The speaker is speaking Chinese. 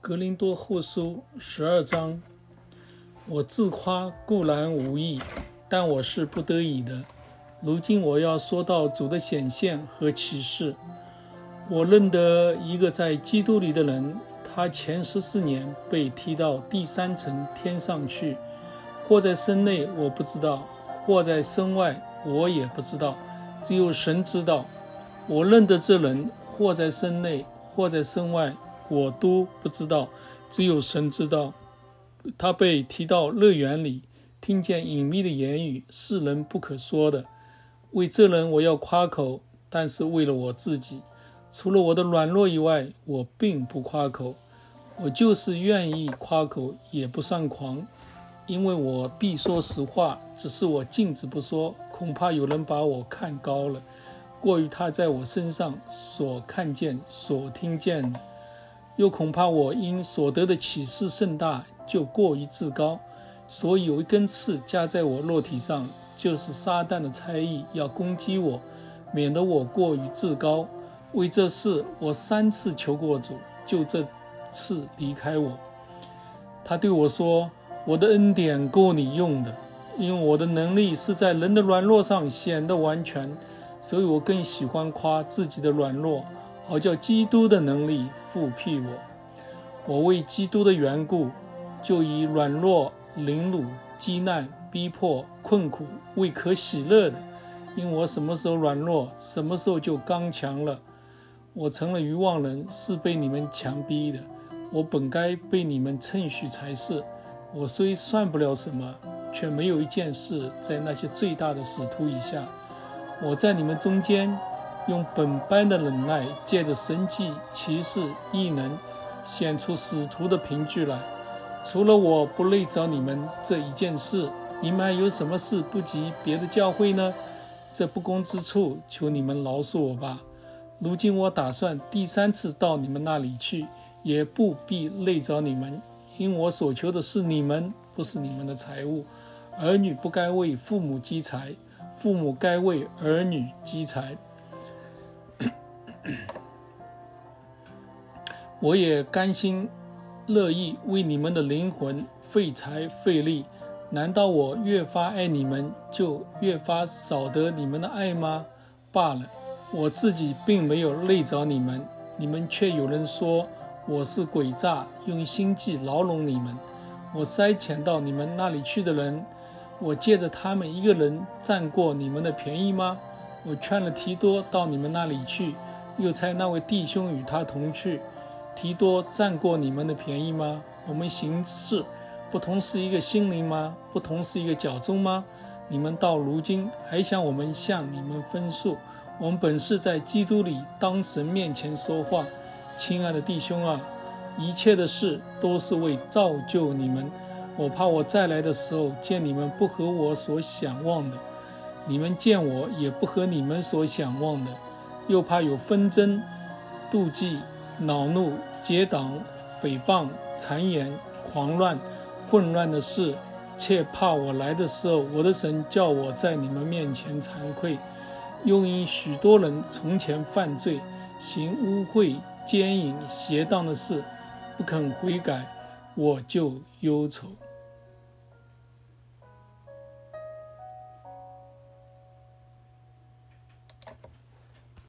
格林多后书12章，我自夸固然无益，但我是不得已的。如今我要说到主的显现和启示。我认得一个在基督里的人，他前14年被提到第3层天上去，或在身内我不知道，或在身外我也不知道，只有神知道。我认得这人，或在身内，或在身外，我都不知道，只有神知道。他被提到乐园里，听见隐秘的言语，是人不可说的。为这人我要夸口，但是为了我自己，除了我的软弱以外，我并不夸口。我就是愿意夸口，也不算狂，因为我必说实话，只是我禁止不说，恐怕有人把我看高了，过于他在我身上所看见所听见的，又恐怕我因所得的启示甚大，就过于自高，所以有一根刺加在我肉体上，就是撒旦的差役要攻击我，免得我过于自高。为这事我3次求过主，就这次离开我。他对我说，我的恩典够你用的，因为我的能力是在人的软弱上显得完全，所以我更喜欢夸自己的软弱，好叫基督的能力复辟我。我为基督的缘故，就以软弱、凌辱、饥难、逼迫、困苦为可喜乐的，因我什么时候软弱，什么时候就刚强了。我成了愚妄人，是被你们强逼的，我本该被你们称许才是。我虽算不了什么，却没有一件事在那些最大的使徒以下。我在你们中间用本般的忍耐，借着神迹、奇事、异能，显出使徒的凭据来。除了我不累着你们这一件事，你们还有什么事不及别的教会呢？这不公之处，求你们饶恕我吧。如今我打算第3次到你们那里去，也不必累着你们，因我所求的是你们，不是你们的财物。儿女不该为父母积财，父母该为儿女积财。我也甘心乐意为你们的灵魂费财费力。难道我越发爱你们，就越发少得你们的爱吗？罢了，我自己并没有累着你们，你们却有人说我是诡诈，用心计牢笼你们。我筛选到你们那里去的人，我借着他们一个人占过你们的便宜吗？我劝了提多到你们那里去，又差那位弟兄与他同去。提多占过你们的便宜吗？我们行事不同是一个心灵吗？不同是一个脚中吗？你们到如今还想我们向你们分数？我们本是在基督里当神面前说话。亲爱的弟兄啊，一切的事都是为造就你们。我怕我再来的时候见你们不合我所想望的，你们见我也不合你们所想望的，又怕有纷争、妒忌、恼怒、结党、诽谤、谗言、狂乱、混乱的事，且怕我来的时候，我的神叫我在你们面前惭愧。又因许多人从前犯罪，行污秽、奸淫、邪荡的事，不肯悔改，我就忧愁。